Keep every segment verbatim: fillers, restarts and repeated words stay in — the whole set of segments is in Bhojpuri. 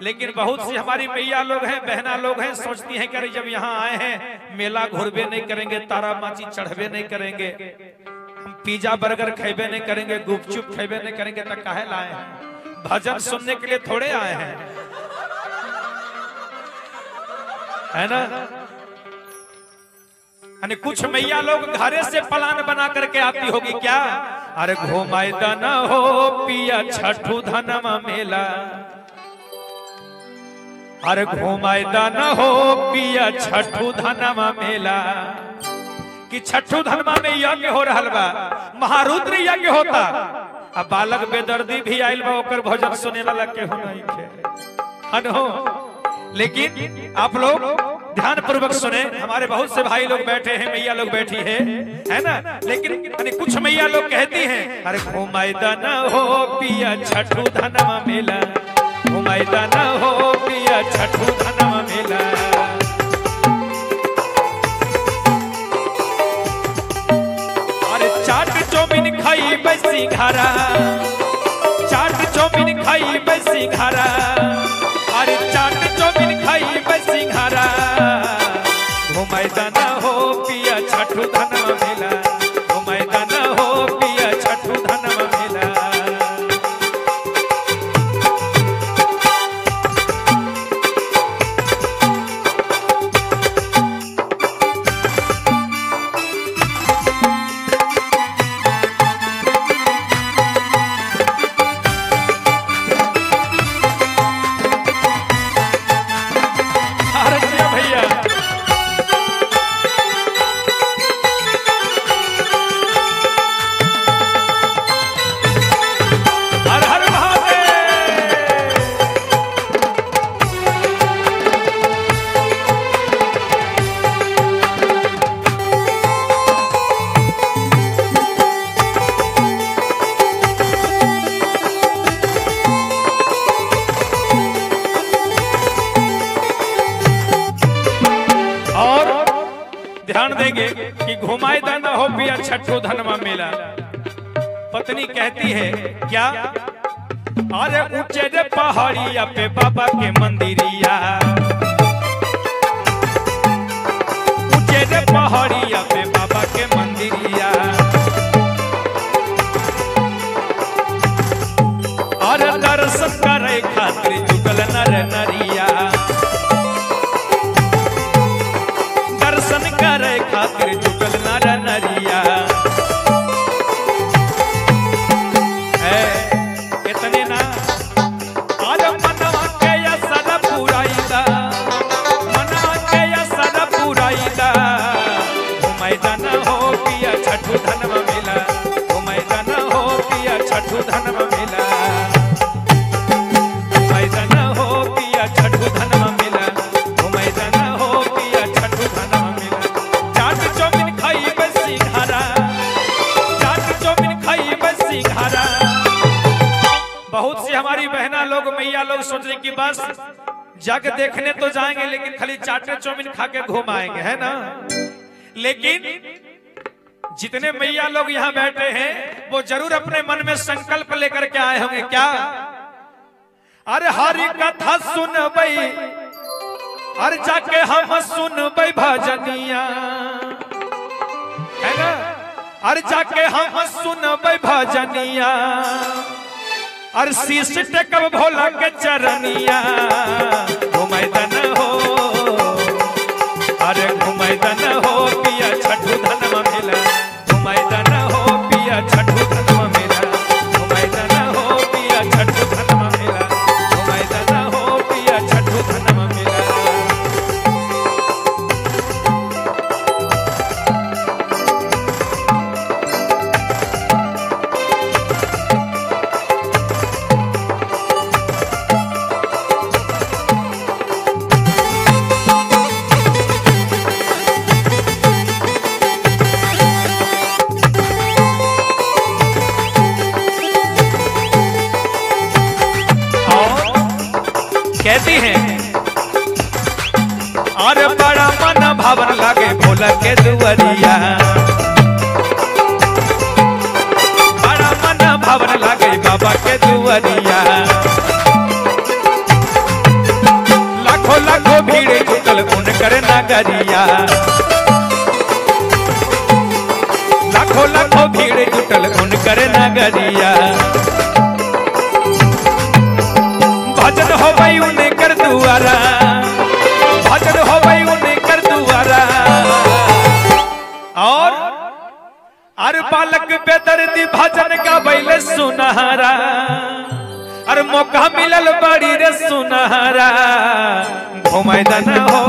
लेकिन बहुत सी हमारी मैया लोग हैं, बहना लोग हैं, सोचती हैं कि जब यहाँ आए हैं मेला घूरबे नहीं करेंगे, तारा माची चढ़बे नहीं करेंगे, हम पिज्जा बर्गर खेबे नहीं करेंगे, गुपचुप खेबे नहीं करेंगे, तो काहे लाए हैं? भजन सुनने के लिए थोड़े आए हैं, है ना? यानी कुछ मैया लोग घरे से प्लान बना करके आती होगी क्या? अरे घुमाई दाना हो पिया छठू धनमा मेला, अरे घुमाई दाना हो पिया छठू धनमा मेला। कि छठू धनमा में यज्ञ हो रहा बा, महारुद्र यज्ञ होता, अब बालक बेदर्दी भी आयल बा, ओकर भजन सुने वाला के हो नहीं के अनो। लेकिन आप लोग ध्यान पूर्वक सुने, हमारे बहुत से भाई लोग बैठे हैं, मैया लोग बैठी है, है ना? लेकिन कुछ मैया लोग कहती हैं अरे घुमाई दाना हो पिया छठू धनमा मेला, घुमाई दाना हो पिया छठू धनमा मेला। अरे चाट चौमिन खाई बैसी घरा, चाट चौमिन खाई बैसी घरा, अरे चाट चौमिन खाई बैसी घरा, घुमाई दाना हो पिया छठू धनमा मेला, घुमाई दाना हो पिया छठू धनमा मेला। ध्यान देंगे कि घुमाई दाना हो पिया छठू धनमा मेला। पत्नी कहती है क्या? अरे ऊंचे रे पहाड़िया पे बाबा के मंदिरिया, ऊंचे रे पहाड़िया पे बाबा के मंदिरिया, अरे दर्शन करे खातिर जुटल नर नरिया, दर्शन करे खातिर जुटल नर नरिया। इतने ना आज मनवा के असर पुराईदा, मनवा के असर पुराईदा, घुमाई दाना हो पिया छठू धनमा मेला, घुमाई दाना हो पिया छठू धनमा मेला, घुमाई दाना हो पिया छठू धनमा मेला, घुमाई दाना हो पिया छठू धनमा मेला। चाट चौमिन खाई बसी घरा, चाट चौमिन खाई बसी घरा। बहुत सी हमारी बहना लोग, मैया लोग सोच रही कि बस जाके देखने तो जाएंगे, लेकिन खाली चाटे चौमिन खा के घूम आएंगे, है ना? लेकिन जितने मैया लोग यहाँ बैठे हैं वो जरूर अपने मन में संकल्प लेकर के आए होंगे क्या? अरे हरि कथा सुनबई, अरे जाके हम सुनबई भजनिया, है ना? अरे जाके हम सुनबई भजनिया, अरे शीश टेकब भोला के चरनिया, घुमाई दाना हो, अरे घुमाई दाना हो पिया छठू धनमा मेला, घुमाई दाना हो पिया छठू धनमा मेला, घुमाई दाना हो पिया छठू धनमा मेला, घुमाई दाना हो पिया छठू धनमा मेला। कहती हैं अरे बड़ा मन भावन लागे भोला के दुआरिया, बड़ा मन भावन लागे बाबा के दुआरिया, नगरिया लाखों लाखों भीड़ जुटल उनकर नगरिया भजन हो गई उनकर दुआरा भजन हो गई उनकर दुआरा और अर बालक बेदर्दी भजन का बैले सुनहरा अरे मौका मिलल बड़ी रे सुनहरा घुमैदन हो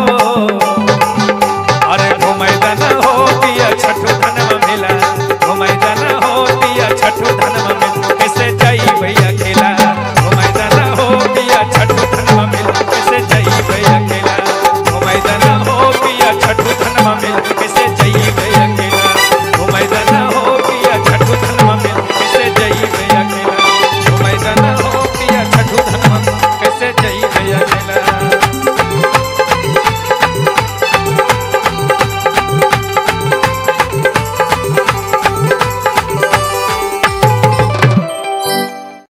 अरे घुमैदन हो पिया छठु धनवा मिला घुमैदन हो पिया छठु धनवा मिला कैसे जाई भैया खेला घुमैदन हो पिया छठु धनवा मिला कैसे जाई भैया खेला घुमैदन हो पिया छठु धनवा मिला कैसे जाई भैया खेला घुमैदन हो पिया छठु धनवा मिला कैसे जाई भैया खेला घुमैदन हो पिया छठु धनवा कैसे जाई भैया खेला।